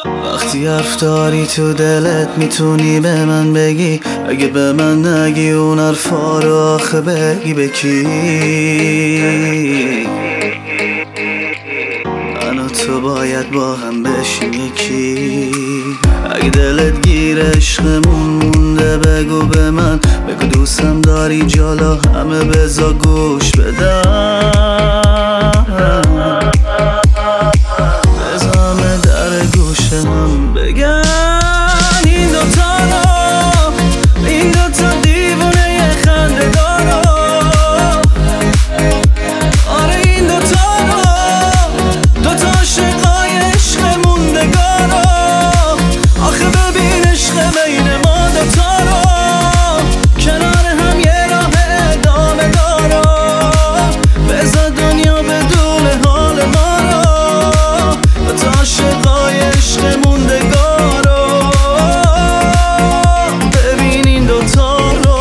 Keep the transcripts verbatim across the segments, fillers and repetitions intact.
وقتی حرف داری تو دلت میتونی به من بگی، اگه به من نگی اون حرفا رو آخه بگی به کی؟ من و تو باید با هم بشیم یکی. اگه دلت گیر عشقمون مونده بگو به من، بگو دوستم داری جالا همه بزا گوش بدم. بزا همه در گوش هم بگن این دوتا رو، این دوتا دیوونه یه خنده دارو. آره این دوتا رو، دوتا عاشقای عشق موندگارو. آخه ببین عشق بین ما دوتا رو، کنار هم یه راه ادامه دارو. بذار دنیا بدون حال ما رو، دوتا عاشقای عشق موندگارو. ببین این دوتا رو.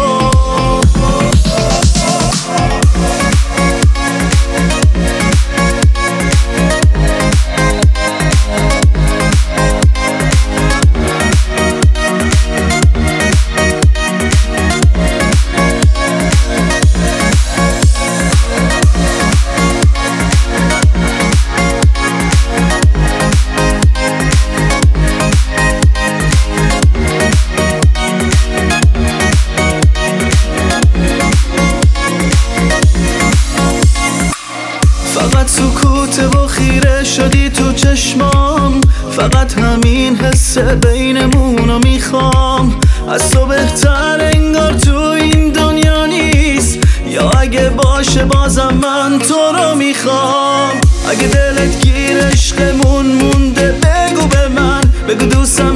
فقط سکوته و خیره شدی تو چشمام، فقط همین حس بینمونو میخوام. از تو بهتر انگار تو این دنیا نیست، یا اگه باشه بازم من تو رو میخوام. اگه دلت گیر عشقمون مونده بگو به من، بگو دوستم